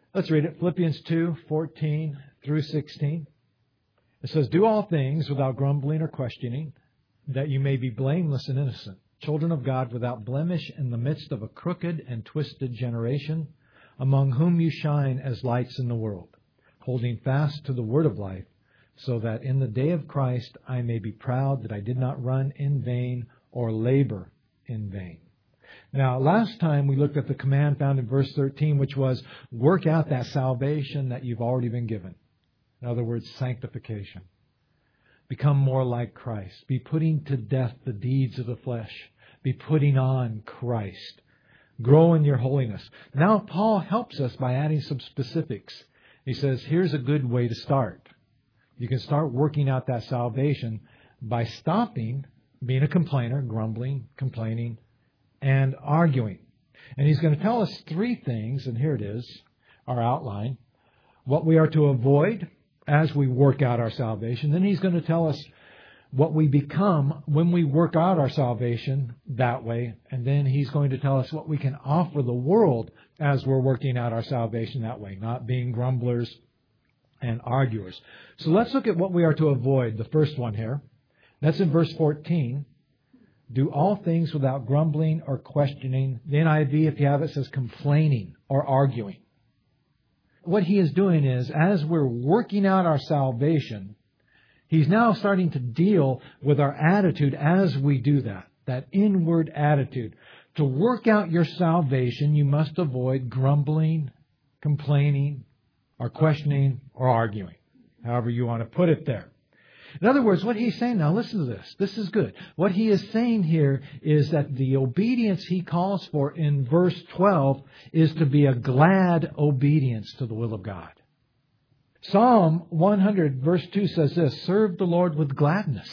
Let's read it. Philippians 2:14 through 16. It says, "Do all things without grumbling or questioning, that you may be blameless and innocent, children of God without blemish in the midst of a crooked and twisted generation, among whom you shine as lights in the world, holding fast to the word of life, so that in the day of Christ I may be proud that I did not run in vain or labor in vain." Now, last time we looked at the command found in verse 13, which was, work out that salvation that you've already been given. In other words, sanctification. Become more like Christ. Be putting to death the deeds of the flesh. Be putting on Christ. Grow in your holiness. Now, Paul helps us by adding some specifics. He says, here's a good way to start. You can start working out that salvation by stopping being a complainer, grumbling, complaining, and arguing. And he's going to tell us three things, and here it is, our outline. What we are to avoid as we work out our salvation. Then he's going to tell us what we become when we work out our salvation that way. And then he's going to tell us what we can offer the world as we're working out our salvation that way, not being grumblers and arguers. So let's look at what we are to avoid, the first one here. That's in verse 14. Do all things without grumbling or questioning. The NIV, if you have it, says complaining or arguing. What he is doing is, as we're working out our salvation, he's now starting to deal with our attitude as we do that inward attitude. To work out your salvation, you must avoid grumbling, complaining, or questioning, or arguing. However you want to put it there. In other words, what he's saying, now listen to this. This is good. What he is saying here is that the obedience he calls for in verse 12 is to be a glad obedience to the will of God. Psalm 100 verse 2 says this, serve the Lord with gladness.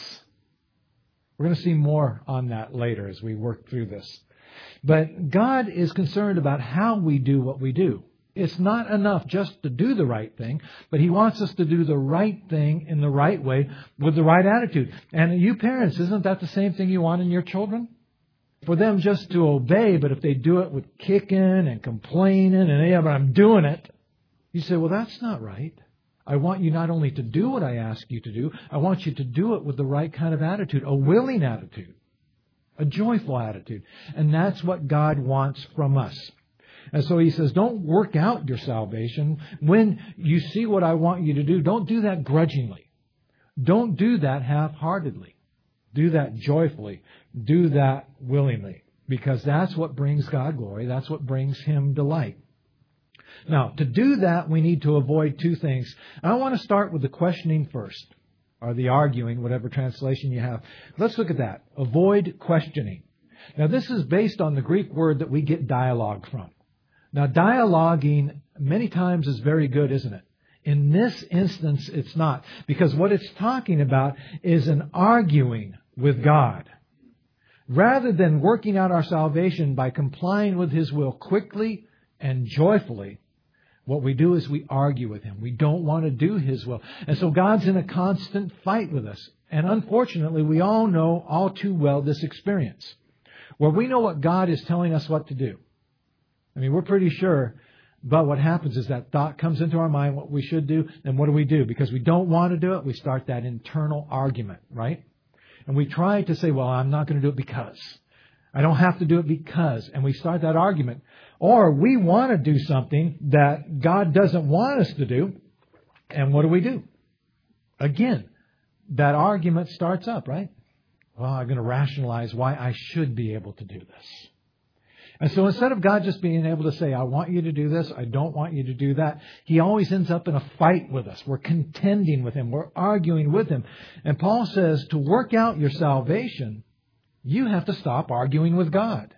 We're going to see more on that later as we work through this. But God is concerned about how we do what we do. It's not enough just to do the right thing, but He wants us to do the right thing in the right way with the right attitude. And you parents, isn't that the same thing you want in your children? For them just to obey, but if they do it with kicking and complaining and, yeah, but I'm doing it. You say, well, that's not right. I want you not only to do what I ask you to do, I want you to do it with the right kind of attitude, a willing attitude, a joyful attitude. And that's what God wants from us. And so he says, don't work out your salvation. When you see what I want you to do, don't do that grudgingly. Don't do that half-heartedly. Do that joyfully. Do that willingly. Because that's what brings God glory. That's what brings Him delight. Now, to do that, we need to avoid two things. I want to start with the questioning first, or the arguing, whatever translation you have. Let's look at that. Avoid questioning. Now, this is based on the Greek word that we get dialogue from. Now, dialoguing many times is very good, isn't it? In this instance, it's not. Because what it's talking about is an arguing with God. Rather than working out our salvation by complying with His will quickly and joyfully, what we do is we argue with Him. We don't want to do His will. And so God's in a constant fight with us. And unfortunately, we all know all too well this experience, where we know what God is telling us what to do. I mean, we're pretty sure, but what happens is that thought comes into our mind, what we should do, and what do? Because we don't want to do it, we start that internal argument, right? And we try to say, well, I'm not going to do it because. I don't have to do it because. And we start that argument. Or we want to do something that God doesn't want us to do, and what do? Again, that argument starts up, right? Well, I'm going to rationalize why I should be able to do this. And so instead of God just being able to say, I want you to do this, I don't want you to do that, He always ends up in a fight with us. We're contending with Him. We're arguing with Him. And Paul says to work out your salvation, you have to stop arguing with God.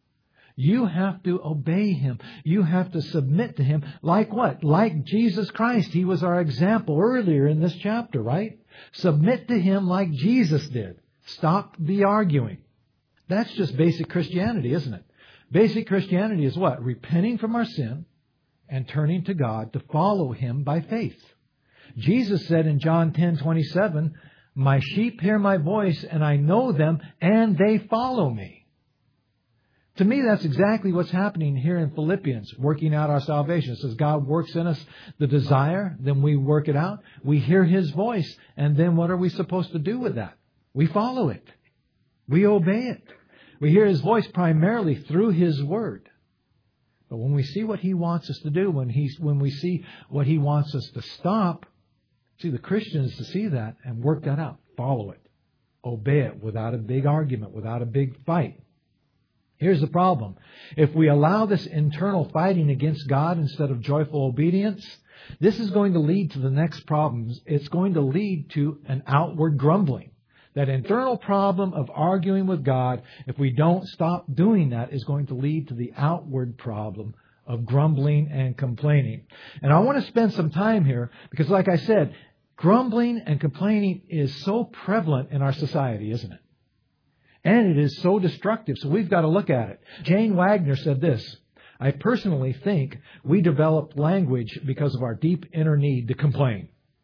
You have to obey Him. You have to submit to Him. Like what? Like Jesus Christ. He was our example earlier in this chapter, right? Submit to Him like Jesus did. Stop the arguing. That's just basic Christianity, isn't it? Basic Christianity is what? Repenting from our sin and turning to God to follow Him by faith. Jesus said in John 10:27, my sheep hear my voice and I know them and they follow me. To me, that's exactly what's happening here in Philippians, working out our salvation. It says God works in us the desire, then we work it out. We hear His voice, and then what are we supposed to do with that? We follow it. We obey it. We hear His voice primarily through His Word. But when we see what He wants us to do, when we see what He wants us to stop, see, the Christian is to see that and work that out. Follow it. Obey it without a big argument, without a big fight. Here's the problem. If we allow this internal fighting against God instead of joyful obedience, this is going to lead to the next problems. It's going to lead to an outward grumbling. That internal problem of arguing with God, if we don't stop doing that, is going to lead to the outward problem of grumbling and complaining. And I want to spend some time here because, like I said, grumbling and complaining is so prevalent in our society, isn't it? And it is so destructive, so we've got to look at it. Jane Wagner said this, I personally think we developed language because of our deep inner need to complain.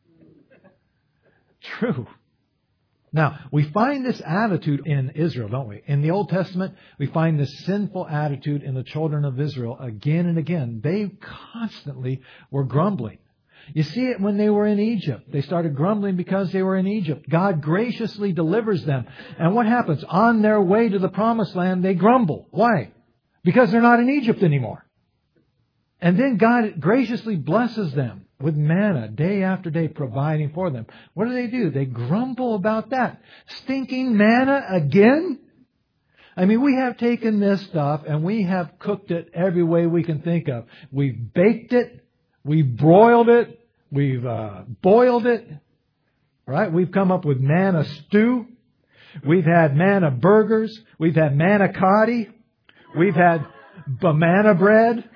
True. Now, we find this attitude in Israel, don't we? In the Old Testament, we find this sinful attitude in the children of Israel again and again. They constantly were grumbling. You see it when they were in Egypt. They started grumbling because they were in Egypt. God graciously delivers them. And what happens? On their way to the promised land, they grumble. Why? Because they're not in Egypt anymore. And then God graciously blesses them with manna day after day, providing for them. What do? They grumble about that. Stinking manna again? I mean, we have taken this stuff and we have cooked it every way we can think of. We've baked it. We've broiled it. We've boiled it. Right? We've come up with manna stew. We've had manna burgers. We've had manicotti. We've had banana bread.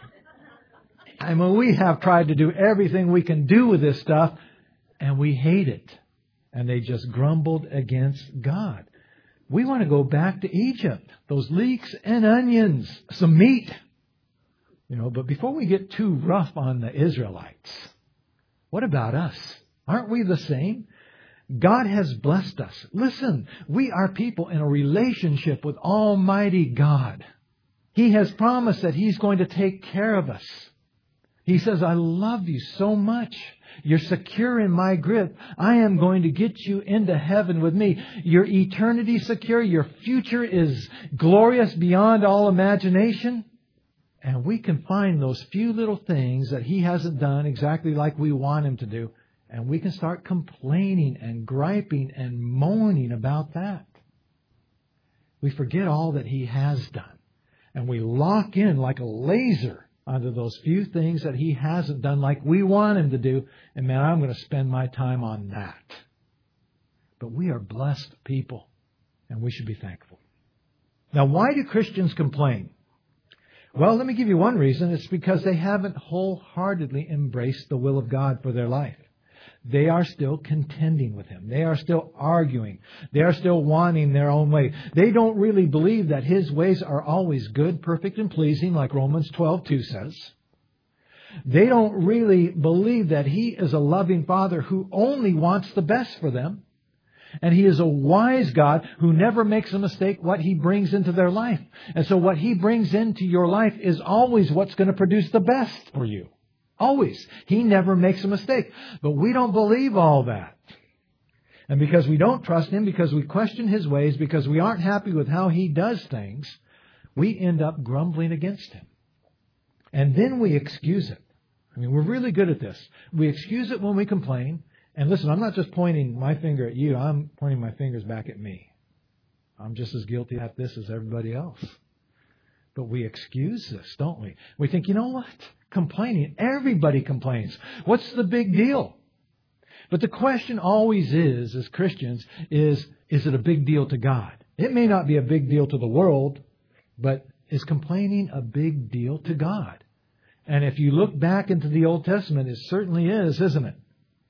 I mean, we have tried to do everything we can do with this stuff, and we hate it. And they just grumbled against God. We want to go back to Egypt. Those leeks and onions, some meat. But before we get too rough on the Israelites, what about us? Aren't we the same? God has blessed us. Listen, we are people in a relationship with Almighty God. He has promised that He's going to take care of us. He says, I love you so much. You're secure in my grip. I am going to get you into heaven with me. Your eternity secure. Your future is glorious beyond all imagination. And we can find those few little things that He hasn't done exactly like we want Him to do. And we can start complaining and griping and moaning about that. We forget all that He has done. And we lock in like a laser onto those few things that He hasn't done like we want Him to do. And man, I'm going to spend my time on that. But we are blessed people. And we should be thankful. Now, why do Christians complain? Well, let me give you one reason. It's because they haven't wholeheartedly embraced the will of God for their life. They are still contending with Him. They are still arguing. They are still wanting their own way. They don't really believe that His ways are always good, perfect, and pleasing, like Romans 12:2 says. They don't really believe that He is a loving Father who only wants the best for them. And He is a wise God who never makes a mistake what He brings into their life. And so what He brings into your life is always what's going to produce the best for you. Always. He never makes a mistake. But we don't believe all that. And because we don't trust Him, because we question His ways, because we aren't happy with how He does things, we end up grumbling against Him. And then we excuse it. I mean, we're really good at this. We excuse it when we complain. And listen, I'm not just pointing my finger at you. I'm pointing my fingers back at me. I'm just as guilty at this as everybody else. But we excuse this, don't we? We think, you know what? Complaining. Everybody complains. What's the big deal? But the question always is, as Christians, is it a big deal to God? It may not be a big deal to the world, but is complaining a big deal to God? And if you look back into the Old Testament, it certainly is, isn't it?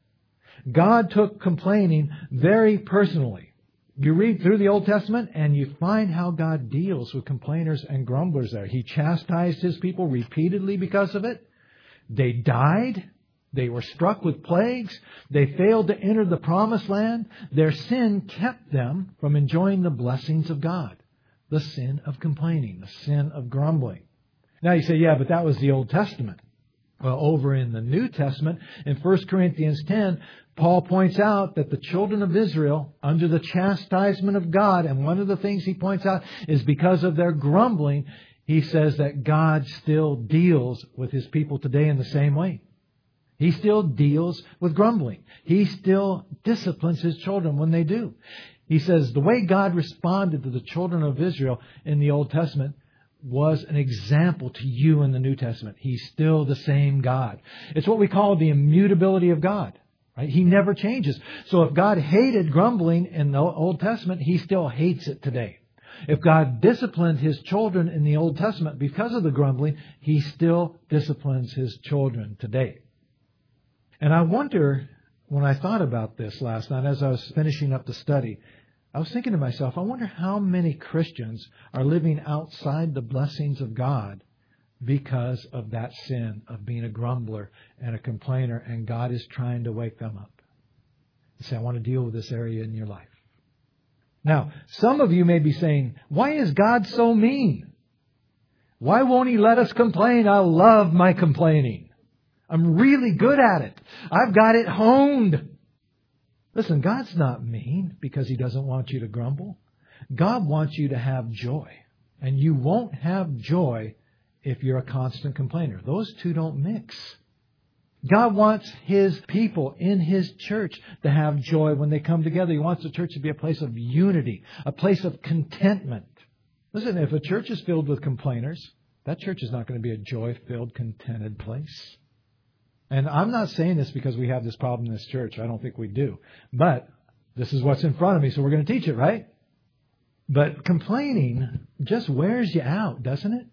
God took complaining very personally. You read through the Old Testament and you find how God deals with complainers and grumblers there. He chastised His people repeatedly because of it. They died. They were struck with plagues. They failed to enter the promised land. Their sin kept them from enjoying the blessings of God. the sin of complaining, the sin of grumbling. Now you say, yeah, but that was the Old Testament. Well, over in the New Testament, in 1 Corinthians 10, Paul points out that the children of Israel, under the chastisement of God, and one of the things he points out is because of their grumbling, he says that God still deals with His people today in the same way. He still deals with grumbling. He still disciplines His children when they do. He says the way God responded to the children of Israel in the Old Testament was an example to you in the New Testament. He's still the same God. It's what we call the immutability of God. Right? He never changes. So if God hated grumbling in the Old Testament, He still hates it today. If God disciplined His children in the Old Testament because of the grumbling, He still disciplines His children today. And I wonder, when I thought about this last night as I was finishing up the study, I was thinking to myself, I wonder how many Christians are living outside the blessings of God because of that sin of being a grumbler and a complainer, and God is trying to wake them up and say, I want to deal with this area in your life. Now, some of you may be saying, why is God so mean? Why won't He let us complain? I love my complaining. I'm really good at it. I've got it honed. Listen, God's not mean because He doesn't want you to grumble. God wants you to have joy. And you won't have joy if you're a constant complainer. Those two don't mix. God wants His people in His church to have joy when they come together. He wants the church to be a place of unity, a place of contentment. Listen, if a church is filled with complainers, that church is not going to be a joy-filled, contented place. And I'm not saying this because we have this problem in this church. I don't think we do. But this is what's in front of me, so we're going to teach it, right? But complaining just wears you out, doesn't it?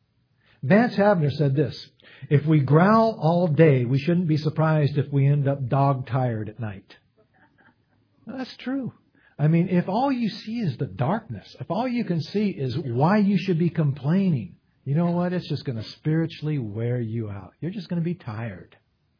Vance Havner said this, if we growl all day, we shouldn't be surprised if we end up dog-tired at night. Well, that's true. I mean, if all you see is the darkness, if all you can see is why you should be complaining, you know what? It's just going to spiritually wear you out. You're just going to be tired.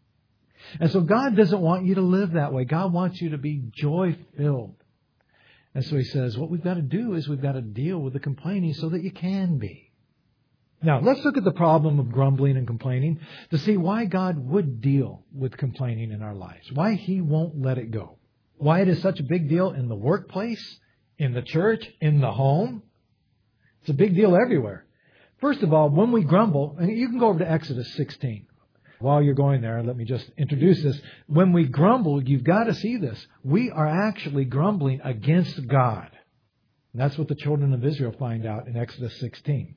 And so God doesn't want you to live that way. God wants you to be joy-filled. And so He says, what we've got to do is we've got to deal with the complaining so that you can be. Now, let's look at the problem of grumbling and complaining to see why God would deal with complaining in our lives. Why He won't let it go. Why it is such a big deal in the workplace, in the church, in the home. It's a big deal everywhere. First of all, when we grumble, and you can go over to Exodus 16. While you're going there, let me just introduce this. When we grumble, you've got to see this. We are actually grumbling against God. And that's what the children of Israel find out in Exodus 16.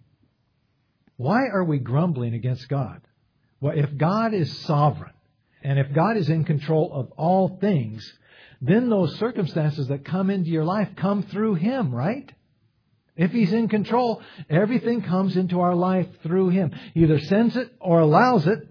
Why are we grumbling against God? Well, if God is sovereign, and if God is in control of all things, then those circumstances that come into your life come through Him, right? If He's in control, everything comes into our life through Him. He either sends it or allows it.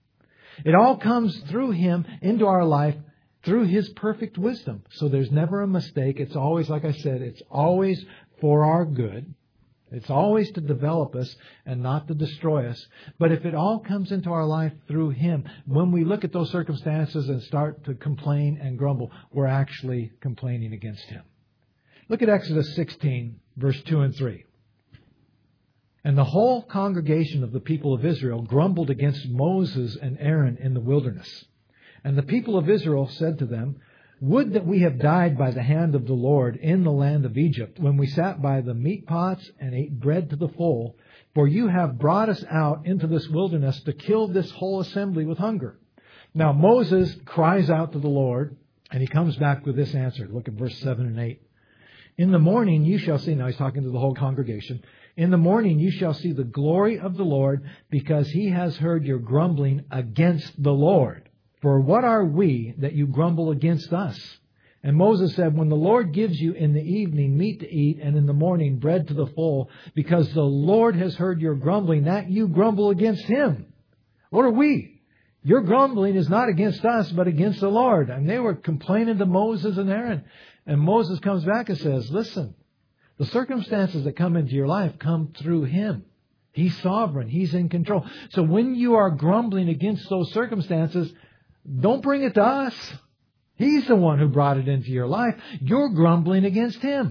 It all comes through Him into our life through His perfect wisdom. So there's never a mistake. It's always, like I said, it's always for our good. It's always to develop us and not to destroy us. But if it all comes into our life through Him, when we look at those circumstances and start to complain and grumble, we're actually complaining against Him. Look at Exodus 16, verse 2 and 3. And the whole congregation of the people of Israel grumbled against Moses and Aaron in the wilderness. And the people of Israel said to them, would that we have died by the hand of the Lord in the land of Egypt, when we sat by the meat pots and ate bread to the full, for you have brought us out into this wilderness to kill this whole assembly with hunger. Now Moses cries out to the Lord, and he comes back with this answer. Look at verse 7 and 8. In the morning you shall see, now he's talking to the whole congregation, in the morning you shall see the glory of the Lord, because He has heard your grumbling against the Lord. For what are we that you grumble against us? And Moses said, when the Lord gives you in the evening meat to eat, and in the morning bread to the full, because the Lord has heard your grumbling, that you grumble against Him. What are we? Your grumbling is not against us, but against the Lord. And they were complaining to Moses and Aaron. And Moses comes back and says, listen, the circumstances that come into your life come through Him. He's sovereign. He's in control. So when you are grumbling against those circumstances, don't bring it to us. He's the one who brought it into your life. You're grumbling against Him.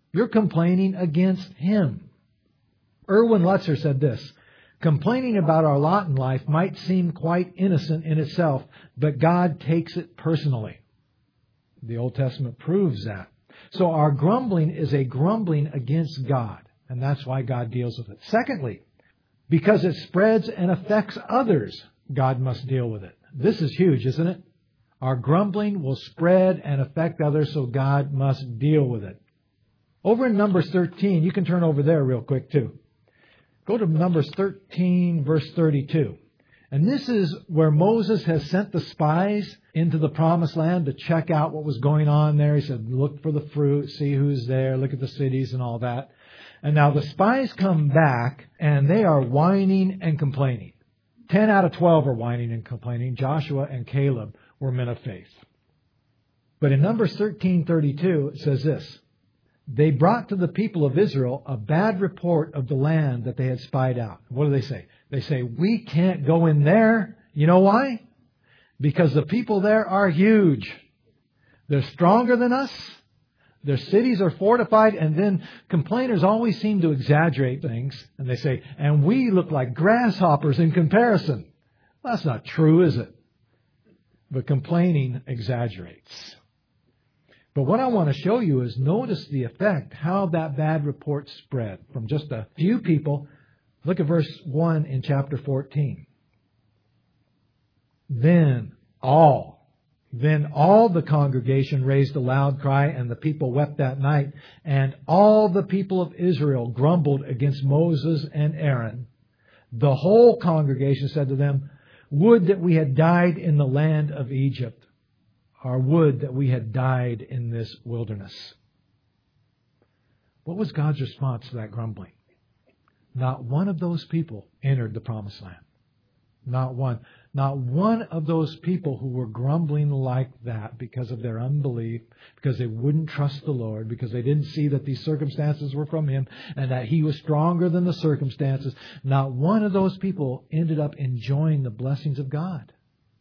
You're complaining against Him. Erwin Lutzer said this, complaining about our lot in life might seem quite innocent in itself, but God takes it personally. The Old Testament proves that. So our grumbling is a grumbling against God, and that's why God deals with it. Secondly, because it spreads and affects others, God must deal with it. This is huge, isn't it? Our grumbling will spread and affect others, so God must deal with it. Over in Numbers 13, you can turn over there real quick too. Go to Numbers 13, verse 32. And this is where Moses has sent the spies into the promised land to check out what was going on there. He said, look for the fruit, see who's there, look at the cities and all that. And now the spies come back and they are whining and complaining. 10 out of 12 are whining and complaining. Joshua and Caleb were men of faith. But in Numbers 13:32, it says this. They brought to the people of Israel a bad report of the land that they had spied out. What do they say? They say, we can't go in there. You know why? Because the people there are huge. They're stronger than us. Their cities are fortified. And then complainers always seem to exaggerate things. And they say, and we look like grasshoppers in comparison. Well, that's not true, is it? But complaining exaggerates. But what I want to show you is notice the effect, how that bad report spread from just a few people. Look at verse 1 in chapter 14. Then all the congregation raised a loud cry, and the people wept that night. And all the people of Israel grumbled against Moses and Aaron. The whole congregation said to them, would that we had died in the land of Egypt, or would that we had died in this wilderness. What was God's response to that grumbling? Not one of those people entered the promised land. Not one. Not one of those people who were grumbling like that because of their unbelief, because they wouldn't trust the Lord, because they didn't see that these circumstances were from Him and that He was stronger than the circumstances. Not one of those people ended up enjoying the blessings of God.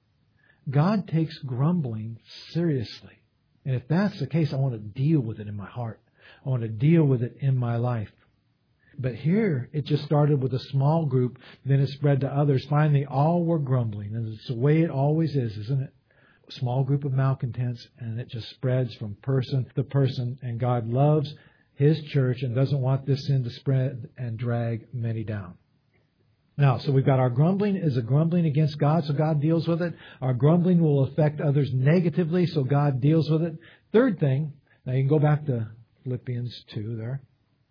God takes grumbling seriously. And if that's the case, I want to deal with it in my heart. I want to deal with it in my life. But here, it just started with a small group, then it spread to others. Finally, all were grumbling. And it's the way it always is, isn't it? A small group of malcontents, and it just spreads from person to person. And God loves His church and doesn't want this sin to spread and drag many down. Now, so we've got our grumbling is a grumbling against God, so God deals with it. Our grumbling will affect others negatively, so God deals with it. Third thing, now you can go back to Philippians 2 there.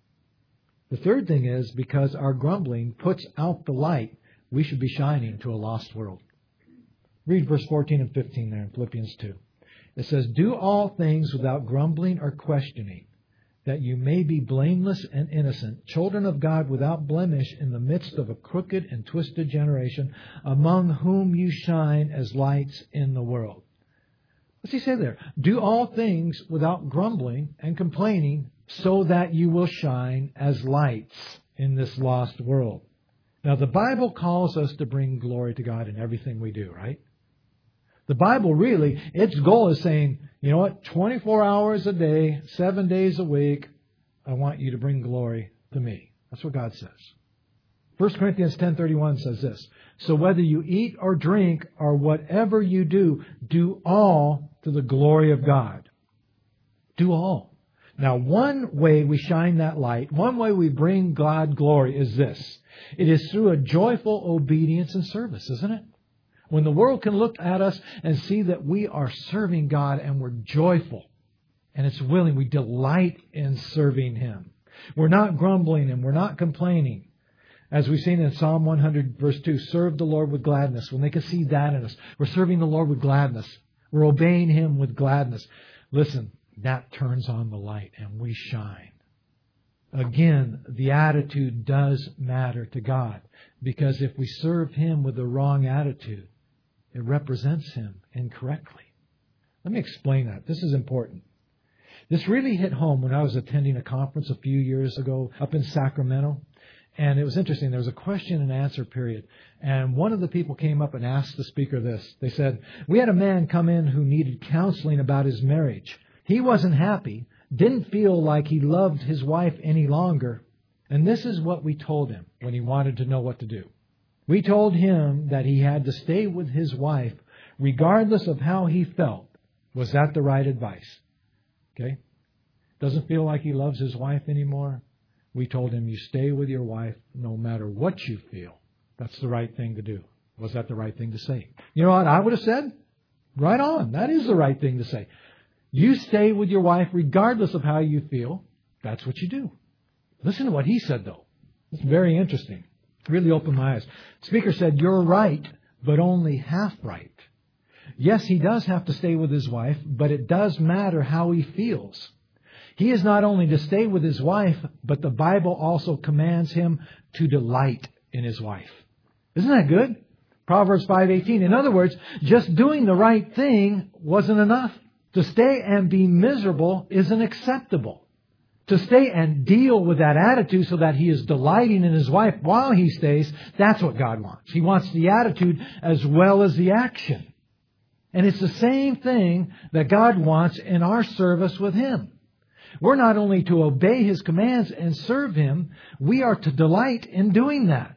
The third thing is, because our grumbling puts out the light, we should be shining to a lost world. Read verse 14 and 15 there in Philippians 2. It says, do all things without grumbling or questioning, that you may be blameless and innocent, children of God without blemish in the midst of a crooked and twisted generation, among whom you shine as lights in the world. What's he say there? Do all things without grumbling and complaining, so that you will shine as lights in this lost world. Now, the Bible calls us to bring glory to God in everything we do, right? The Bible really, its goal is saying, you know what, 24 hours a day, 7 days a week, I want you to bring glory to me. That's what God says. 1 Corinthians 10:31 says this, so whether you eat or drink or whatever you do, do all to the glory of God. Do all. Now, one way we shine that light, one way we bring God glory is this. It is through a joyful obedience and service, isn't it? When the world can look at us and see that we are serving God and we're joyful and it's willing, we delight in serving Him. We're not grumbling and we're not complaining. As we've seen in Psalm 100, verse 2, serve the Lord with gladness. When they can see that in us, we're serving the Lord with gladness. We're obeying Him with gladness. Listen, that turns on the light and we shine. Again, the attitude does matter to God, because if we serve Him with the wrong attitude, it represents Him incorrectly. Let me explain that. This is important. This really hit home when I was attending a conference a few years ago up in Sacramento. And it was interesting. There was a question and answer period. And one of the people came up and asked the speaker this. They said, we had a man come in who needed counseling about his marriage. He wasn't happy didn't feel like he loved his wife any longer. And this is what we told him when he wanted to know what to do. We told him that he had to stay with his wife regardless of how he felt. Was that the right advice? Okay? Doesn't feel like he loves his wife anymore. We told him, you stay with your wife no matter what you feel. That's the right thing to do. Was that the right thing to say? You know what I would have said? Right on. That is the right thing to say. You stay with your wife regardless of how you feel. That's what you do. Listen to what he said, though. It's very interesting. Really opened my eyes. The speaker said, you're right, but only half right. Yes, he does have to stay with his wife, but it does matter how he feels. He is not only to stay with his wife, but the Bible also commands him to delight in his wife. Isn't that good? Proverbs 5:18. In other words, just doing the right thing wasn't enough. To stay and be miserable isn't acceptable. To stay and deal with that attitude so that he is delighting in his wife while he stays, that's what God wants. He wants the attitude as well as the action. And it's the same thing that God wants in our service with Him. We're not only to obey His commands and serve Him, we are to delight in doing that.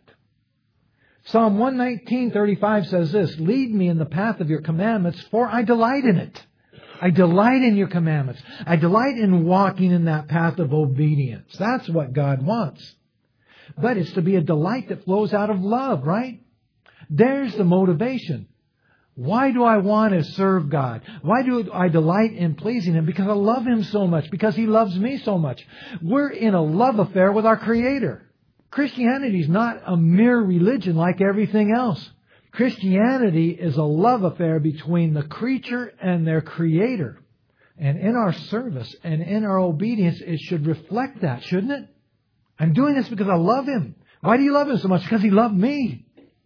Psalm 119:35 says this, lead me in the path of your commandments, for I delight in it. I delight in your commandments. I delight in walking in that path of obedience. That's what God wants. But it's to be a delight that flows out of love, right? There's the motivation. Why do I want to serve God? Why do I delight in pleasing Him? Because I love Him so much. Because He loves me so much. We're in a love affair with our Creator. Christianity is not a mere religion like everything else. Christianity is a love affair between the creature and their Creator. And in our service and in our obedience, it should reflect that, shouldn't it? I'm doing this because I love Him. Why do you love Him so much? Because He loved me.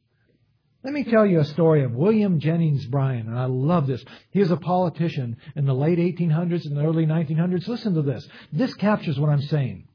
Let me tell you a story of William Jennings Bryan, and I love this. He was a politician in the late 1800s and the early 1900s. Listen to this. This captures what I'm saying.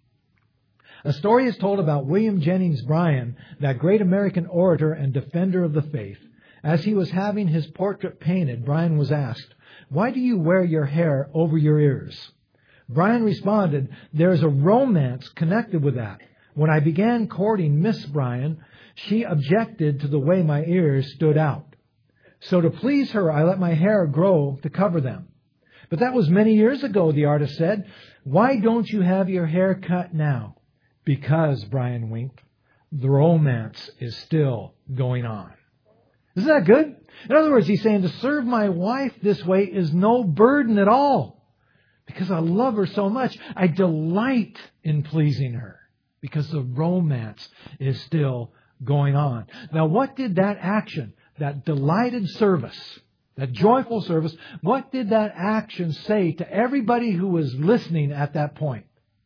A story is told about William Jennings Bryan, that great American orator and defender of the faith. As he was having his portrait painted, Bryan was asked, why do you wear your hair over your ears? Bryan responded, there is a romance connected with that. When I began courting Miss Bryan, she objected to the way my ears stood out. So to please her, I let my hair grow to cover them. But that was many years ago, the artist said. Why don't you have your hair cut now? Because, Bryan winked, the romance is still going on. Isn't that good? In other words, he's saying to serve my wife this way is no burden at all. Because I love her so much, I delight in pleasing her. Because the romance is still going on. Now, what did that action, that delighted service, that joyful service, what did that action say to everybody who was listening at that point?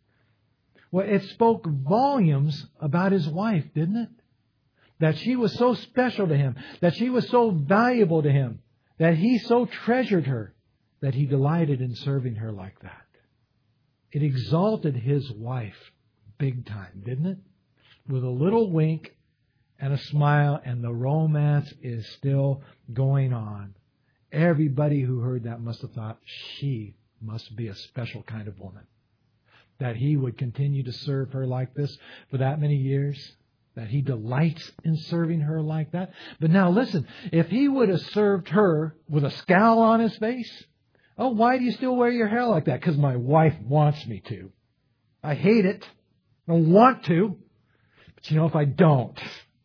Well, it spoke volumes about his wife, didn't it? That she was so special to him, that she was so valuable to him, that he so treasured her, that he delighted in serving her like that. It exalted his wife big time, didn't it? With a little wink and a smile, and the romance is still going on. Everybody who heard that must have thought, she must be a special kind of woman. That he would continue to serve her like this for that many years. That he delights in serving her like that. But now listen, if he would have served her with a scowl on his face, oh, why do you still wear your hair like that? Because my wife wants me to. I hate it. I don't want to. But you know, if I don't,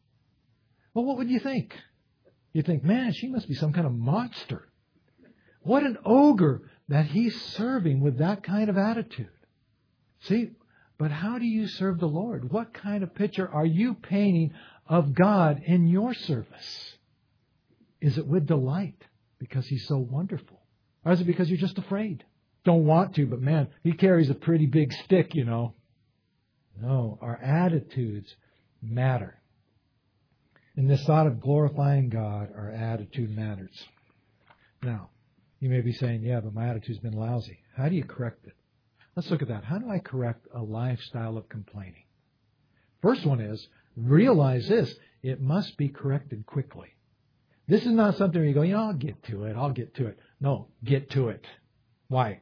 well, what would you think? You'd think, man, she must be some kind of monster. What an ogre that he's serving with that kind of attitude. See, but how do you serve the Lord? What kind of picture are you painting of God in your service? Is it with delight because He's so wonderful? Or is it because you're just afraid? Don't want to, but man, He carries a pretty big stick, you know. No, our attitudes matter. In this thought of glorifying God, our attitude matters. Now, you may be saying, yeah, but my attitude's been lousy. How do you correct it? Let's look at that. How do I correct a lifestyle of complaining? First one is, realize this. It must be corrected quickly. This is not something where you go, I'll get to it. No, get to it. Why?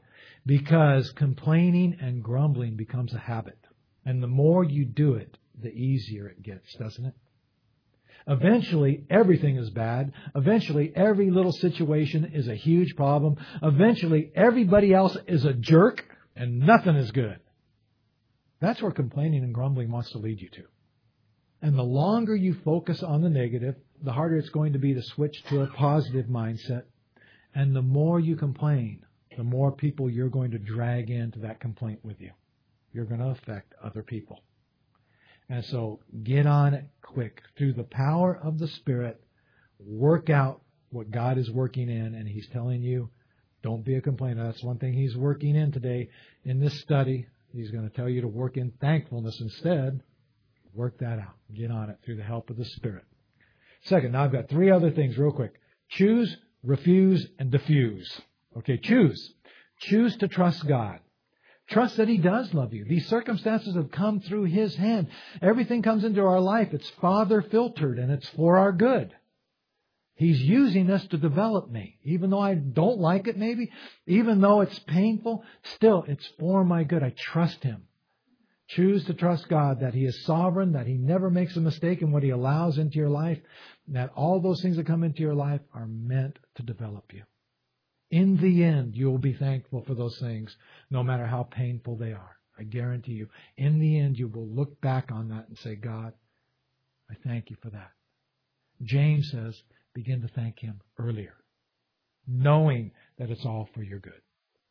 Because complaining and grumbling becomes a habit. And the more you do it, the easier it gets, doesn't it? Eventually, everything is bad. Eventually, every little situation is a huge problem. Eventually, everybody else is a jerk and nothing is good. That's where complaining and grumbling wants to lead you to. And the longer you focus on the negative, the harder it's going to be to switch to a positive mindset. And the more you complain, the more people you're going to drag into that complaint with you. You're going to affect other people. And so get on it quick. Through the power of the Spirit, work out what God is working in. And He's telling you, don't be a complainer. That's one thing He's working in today in this study. He's going to tell you to work in thankfulness instead. Work that out. Get on it through the help of the Spirit. Second, now I've got 3 other things real quick. Choose, refuse, and diffuse. Okay, choose. Choose to trust God. Trust that He does love you. These circumstances have come through His hand. Everything comes into our life. It's Father filtered and it's for our good. He's using this to develop me. Even though I don't like it maybe, even though it's painful, still it's for my good. I trust Him. Choose to trust God that He is sovereign, that He never makes a mistake in what He allows into your life, that all those things that come into your life are meant to develop you. In the end, you will be thankful for those things, no matter how painful they are. I guarantee you. In the end, you will look back on that and say, God, I thank You for that. James says, begin to thank Him earlier, knowing that it's all for your good.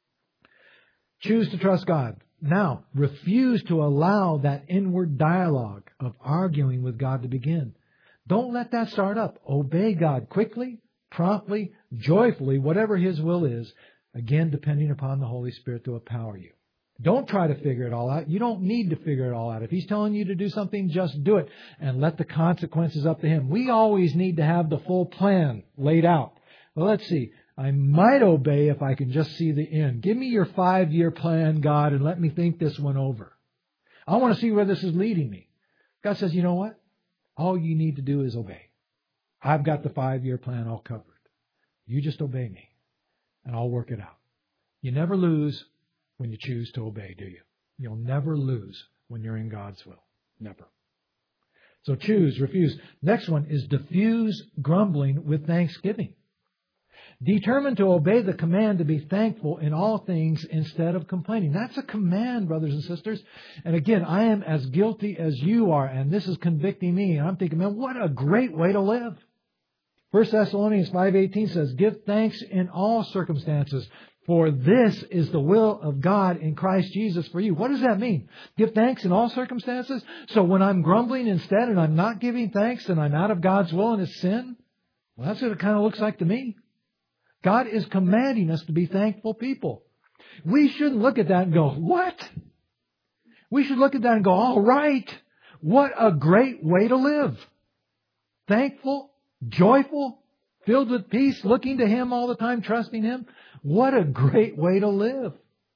Choose to trust God. Now, refuse to allow that inward dialogue of arguing with God to begin. Don't let that start up. Obey God quickly, promptly, joyfully, whatever His will is, again, depending upon the Holy Spirit to empower you. Don't try to figure it all out. You don't need to figure it all out. If He's telling you to do something, just do it and let the consequences up to Him. We always need to have the full plan laid out. Well, let's see. I might obey if I can just see the end. Give me your 5-year plan, God, and let me think this one over. I want to see where this is leading me. God says, you know what? All you need to do is obey. I've got the 5-year plan all covered. You just obey me, and I'll work it out. You never lose when you choose to obey, do you? You'll never lose when you're in God's will. Never. So choose, refuse. Next one is diffuse grumbling with thanksgiving. Determined to obey the command to be thankful in all things instead of complaining. That's a command, brothers and sisters. And again, I am as guilty as you are, and this is convicting me. And I'm thinking, man, what a great way to live. 1 Thessalonians 5:18 says, give thanks in all circumstances, for this is the will of God in Christ Jesus for you. What does that mean? Give thanks in all circumstances? So when I'm grumbling instead and I'm not giving thanks and I'm out of God's will and it's sin? Well, that's what it kind of looks like to me. God is commanding us to be thankful people. We shouldn't look at that and go, what? We should look at that and go, all right, what a great way to live. Thankful, joyful, filled with peace, looking to Him all the time, trusting Him. What a great way to live.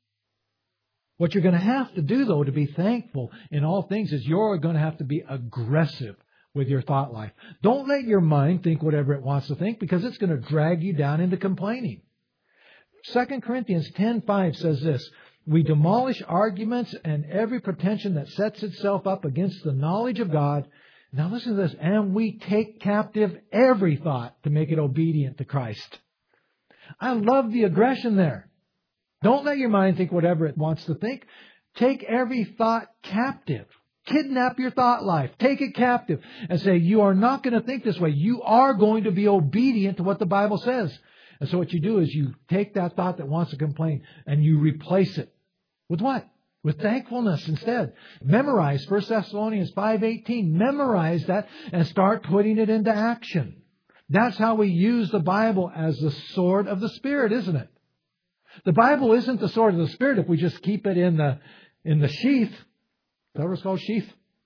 What you're going to have to do, though, to be thankful in all things is you're going to have to be aggressive with your thought life. Don't let your mind think whatever it wants to think, because it's going to drag you down into complaining. 2 Corinthians 10:5 says this, we demolish arguments and every pretension that sets itself up against the knowledge of God. Now listen to this, and we take captive every thought to make it obedient to Christ. I love the aggression there. Don't let your mind think whatever it wants to think. Take every thought captive. Kidnap your thought life. Take it captive and say, you are not going to think this way. You are going to be obedient to what the Bible says. And so what you do is you take that thought that wants to complain and you replace it with what? With thankfulness instead. Memorize 1 Thessalonians 5:18. Memorize that and start putting it into action. That's how we use the Bible as the sword of the Spirit, isn't it? The Bible isn't the sword of the Spirit if we just keep it in the sheath. Is that what it's called? Sheath?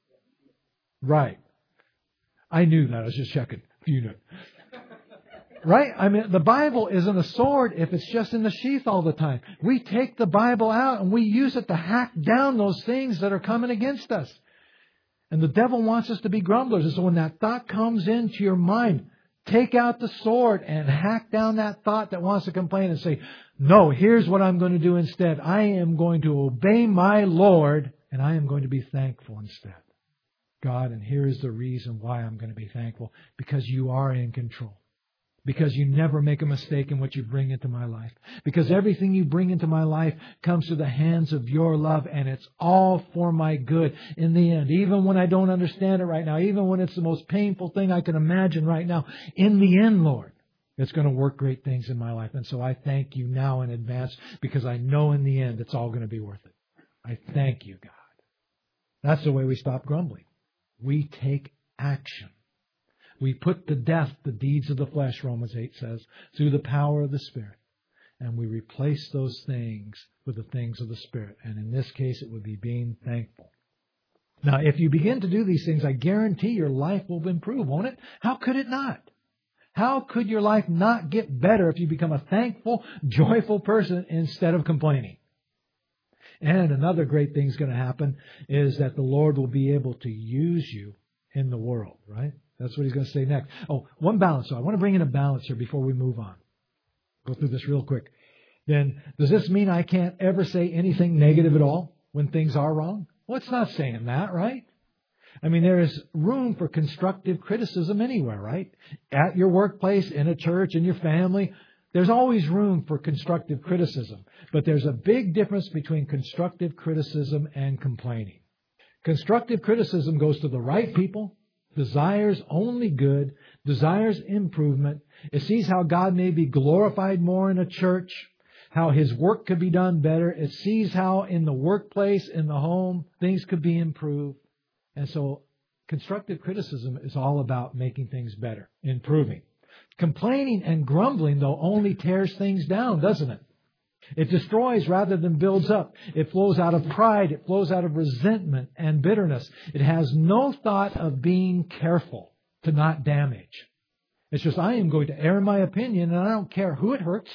Right. I knew that. I was just checking. You know. Right? I mean, the Bible isn't a sword if it's just in the sheath all the time. We take the Bible out and we use it to hack down those things that are coming against us. And the devil wants us to be grumblers. And so when that thought comes into your mind, Take out the sword and hack down that thought that wants to complain and say, no, here's what I'm going to do instead. I am going to obey my Lord, and I am going to be thankful instead. God, and here is the reason why I'm going to be thankful. Because you are in control. Because you never make a mistake in what you bring into my life. Because everything you bring into my life comes through the hands of your love, and it's all for my good in the end. Even when I don't understand it right now, even when it's the most painful thing I can imagine right now, in the end, Lord, it's going to work great things in my life. And so I thank you now in advance, because I know in the end it's all going to be worth it. I thank you, God. That's the way we stop grumbling. We take action. We put to death the deeds of the flesh, Romans 8 says, through the power of the Spirit. And we replace those things with the things of the Spirit. And in this case, it would be being thankful. Now, if you begin to do these things, I guarantee your life will improve, won't it? How could it not? How could your life not get better if you become a thankful, joyful person instead of complaining? And another great thing is going to happen is that the Lord will be able to use you in the world, right? That's what He's going to say next. Oh, one balance. So I want to bring in a balance here before we move on. Go through this real quick. Then, does this mean I can't ever say anything negative at all when things are wrong? Well, it's not saying that, right? I mean, there is room for constructive criticism anywhere, right? At your workplace, in a church, in your family. There's always room for constructive criticism. But there's a big difference between constructive criticism and complaining. Constructive criticism goes to the right people, desires only good, desires improvement. It sees how God may be glorified more in a church, how His work could be done better. It sees how in the workplace, in the home, things could be improved. And so constructive criticism is all about making things better, improving. Complaining and grumbling, though, only tears things down, doesn't it? It destroys rather than builds up. It flows out of pride. It flows out of resentment and bitterness. It has no thought of being careful to not damage. It's just, I am going to air my opinion, and I don't care who it hurts.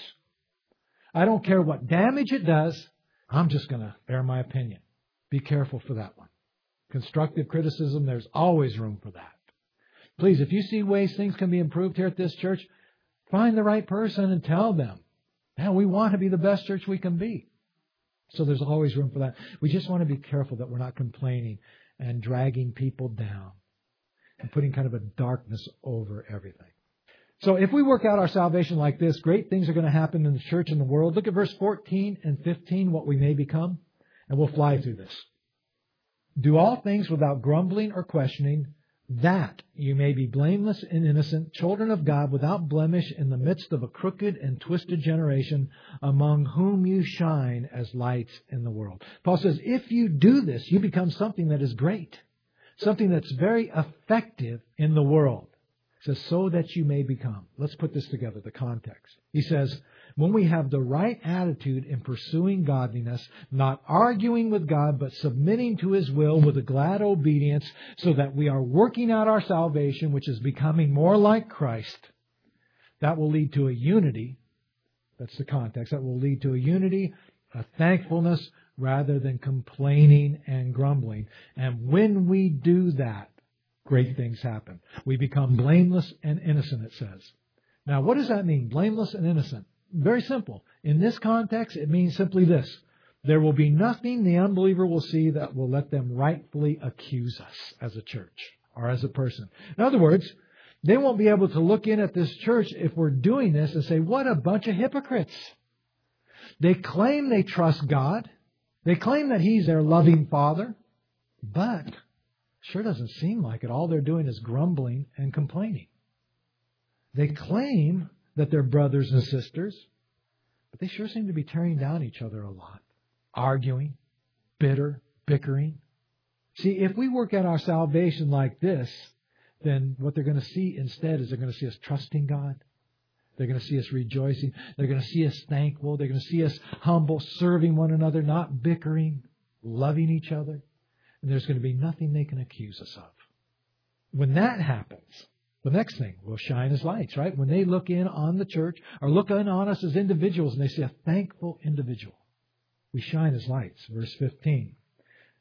I don't care what damage it does. I'm just going to air my opinion. Be careful for that one. Constructive criticism, there's always room for that. Please, if you see ways things can be improved here at this church, find the right person and tell them. Man, we want to be the best church we can be. So there's always room for that. We just want to be careful that we're not complaining and dragging people down and putting kind of a darkness over everything. So if we work out our salvation like this, great things are going to happen in the church and the world. Look at verse 14 and 15, what we may become, and we'll fly through this. Do all things without grumbling or questioning, that you may be blameless and innocent, children of God without blemish in the midst of a crooked and twisted generation, among whom you shine as lights in the world. Paul says, if you do this, you become something that is great, something that's very effective in the world. He says, so that you may become. Let's put this together, the context. He says, when we have the right attitude in pursuing godliness, not arguing with God, but submitting to His will with a glad obedience, so that we are working out our salvation, which is becoming more like Christ, that will lead to a unity. That's the context. That will lead to a unity, a thankfulness, rather than complaining and grumbling. And when we do that, great things happen. We become blameless and innocent, it says. Now, what does that mean? Blameless and innocent. Very simple. In this context, it means simply this. There will be nothing the unbeliever will see that will let them rightfully accuse us as a church or as a person. In other words, they won't be able to look in at this church if we're doing this and say, what a bunch of hypocrites. They claim they trust God. They claim that He's their loving Father. But sure doesn't seem like it. All they're doing is grumbling and complaining. They claim that they're brothers and sisters, but they sure seem to be tearing down each other a lot. Arguing, bitter, bickering. See, if we work out our salvation like this, then what they're going to see instead is they're going to see us trusting God. They're going to see us rejoicing. They're going to see us thankful. They're going to see us humble, serving one another, not bickering, loving each other. And there's going to be nothing they can accuse us of. When that happens, the next thing, we'll shine as lights, right? When they look in on the church or look in on us as individuals and they see a thankful individual, we shine as lights. Verse 15.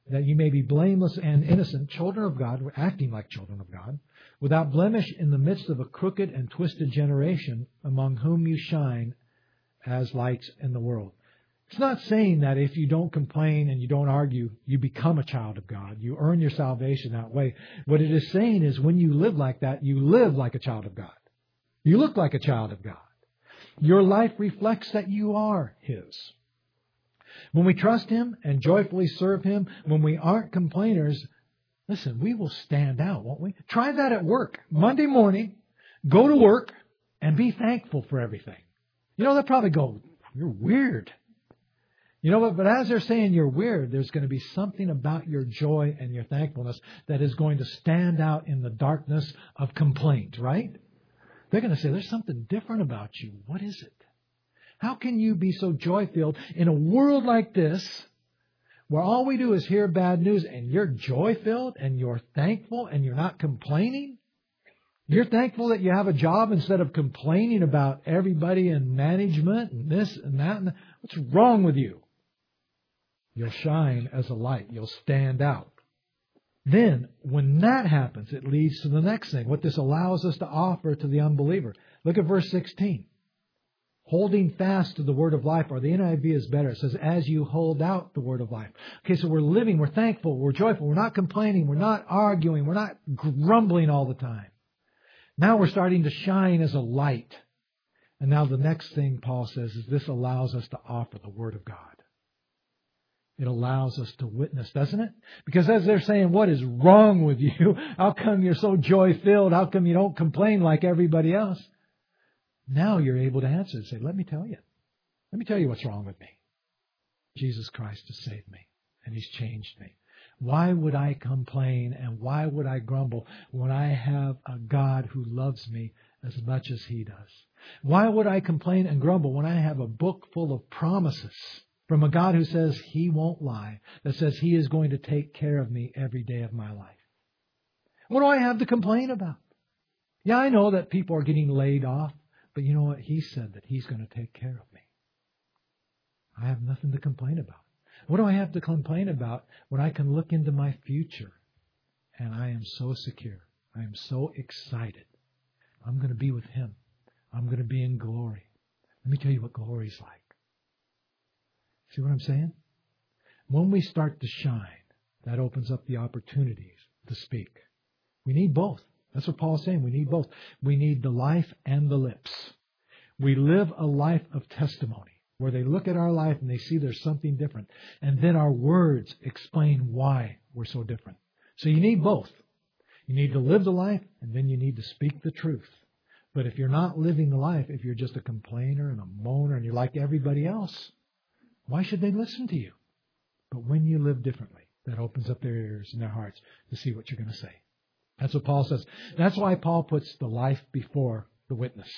that you may be blameless and innocent, children of God, acting like children of God, without blemish in the midst of a crooked and twisted generation, among whom you shine as lights in the world. It's not saying that if you don't complain and you don't argue, you become a child of God. You earn your salvation that way. What it is saying is when you live like that, you live like a child of God. You look like a child of God. Your life reflects that you are His. When we trust Him and joyfully serve Him, when we aren't complainers, listen, we will stand out, won't we? Try that at work. Monday morning, go to work and be thankful for everything. You know, they'll probably go, you're weird. You know what? But as they're saying you're weird, there's going to be something about your joy and your thankfulness that is going to stand out in the darkness of complaint, right? They're going to say, there's something different about you. What is it? How can you be so joy-filled in a world like this where all we do is hear bad news and you're joy-filled and you're thankful and you're not complaining? You're thankful that you have a job instead of complaining about everybody in management and this and that. What's wrong with you? You'll shine as a light. You'll stand out. Then, when that happens, it leads to the next thing. What this allows us to offer to the unbeliever. Look at verse 16. Holding fast to the word of life, or the NIV is better. It says, as you hold out the word of life. Okay, so we're living, we're thankful, we're joyful, we're not complaining, we're not arguing, we're not grumbling all the time. Now we're starting to shine as a light. And now the next thing Paul says is this allows us to offer the word of God. It allows us to witness, doesn't it? Because as they're saying, what is wrong with you? How come you're so joy-filled? How come you don't complain like everybody else? Now you're able to answer and say, let me tell you. Let me tell you what's wrong with me. Jesus Christ has saved me, and He's changed me. Why would I complain and why would I grumble when I have a God who loves me as much as He does? Why would I complain and grumble when I have a book full of promises from a God who says He won't lie, that says He is going to take care of me every day of my life? What do I have to complain about? Yeah, I know that people are getting laid off, but you know what? He said that He's going to take care of me. I have nothing to complain about. What do I have to complain about when I can look into my future and I am so secure? I am so excited. I'm going to be with Him. I'm going to be in glory. Let me tell you what glory is like. See what I'm saying? When we start to shine, that opens up the opportunities to speak. We need both. That's what Paul's saying. We need both. We need the life and the lips. We live a life of testimony where they look at our life and they see there's something different. And then our words explain why we're so different. So you need both. You need to live the life and then you need to speak the truth. But if you're not living the life, if you're just a complainer and a moaner and you're like everybody else, why should they listen to you? But when you live differently, that opens up their ears and their hearts to see what you're going to say. That's what Paul says. That's why Paul puts the life before the witness.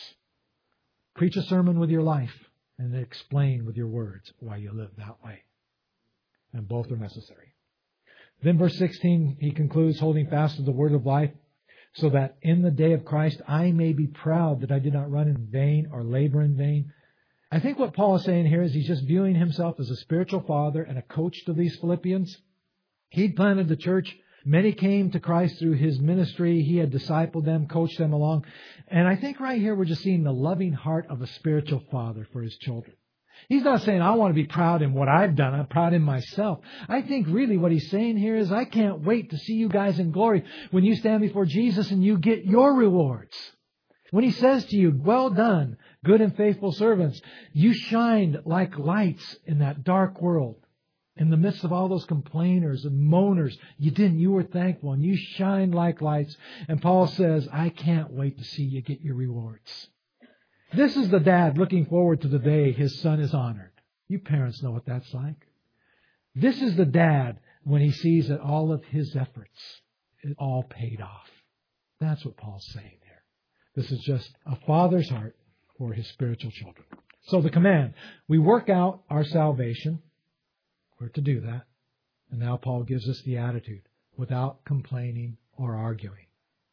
Preach a sermon with your life and then explain with your words why you live that way. And both are necessary. Then verse 16, he concludes, holding fast to the word of life, so that in the day of Christ I may be proud that I did not run in vain or labor in vain. I think what Paul is saying here is he's just viewing himself as a spiritual father and a coach to these Philippians. He'd planted the church. Many came to Christ through his ministry. He had discipled them, coached them along. And I think right here we're just seeing the loving heart of a spiritual father for his children. He's not saying, I want to be proud in what I've done. I'm proud in myself. I think really what he's saying here is, I can't wait to see you guys in glory when you stand before Jesus and you get your rewards. When He says to you, well done, good and faithful servants, you shined like lights in that dark world. In the midst of all those complainers and moaners, you didn't. You were thankful and you shined like lights. And Paul says, I can't wait to see you get your rewards. This is the dad looking forward to the day his son is honored. You parents know what that's like. This is the dad when he sees that all of his efforts is all paid off. That's what Paul's saying here. This is just a father's heart for his spiritual children. So the command, we work out our salvation. We're to do that. And now Paul gives us the attitude, without complaining or arguing.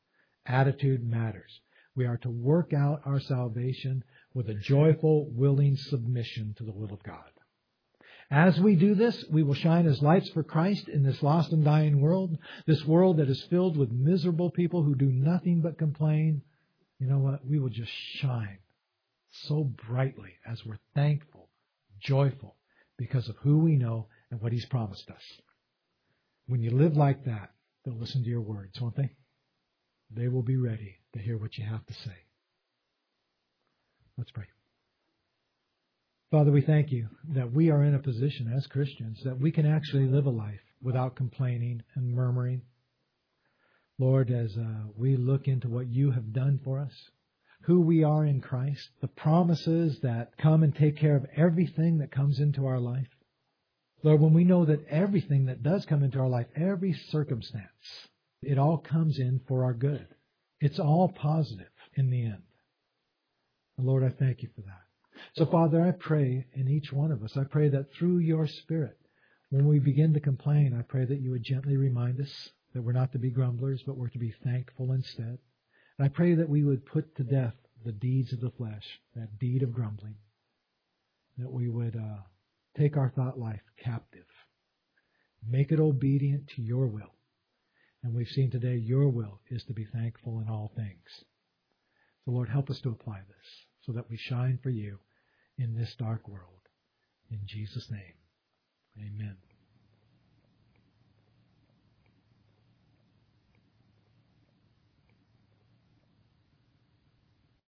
Attitude matters. We are to work out our salvation with a joyful, willing submission to the will of God. As we do this, we will shine as lights for Christ in this lost and dying world, this world that is filled with miserable people who do nothing but complain. You know what? We will just shine so brightly as we're thankful, joyful, because of who we know and what He's promised us. When you live like that, they'll listen to your words, won't they? They will be ready to hear what you have to say. Let's pray. Father, we thank You that we are in a position as Christians that we can actually live a life without complaining and murmuring. Lord, as we look into what You have done for us, who we are in Christ, the promises that come and take care of everything that comes into our life. Lord, when we know that everything that does come into our life, every circumstance, it all comes in for our good. It's all positive in the end. And Lord, I thank You for that. So, Father, I pray in each one of us, I pray that through Your Spirit, when we begin to complain, I pray that You would gently remind us that we're not to be grumblers, but we're to be thankful instead. And I pray that we would put to death the deeds of the flesh, that deed of grumbling, that we would take our thought life captive, make it obedient to Your will. And we've seen today Your will is to be thankful in all things. So, Lord, help us to apply this so that we shine for You in this dark world. In Jesus' name, amen.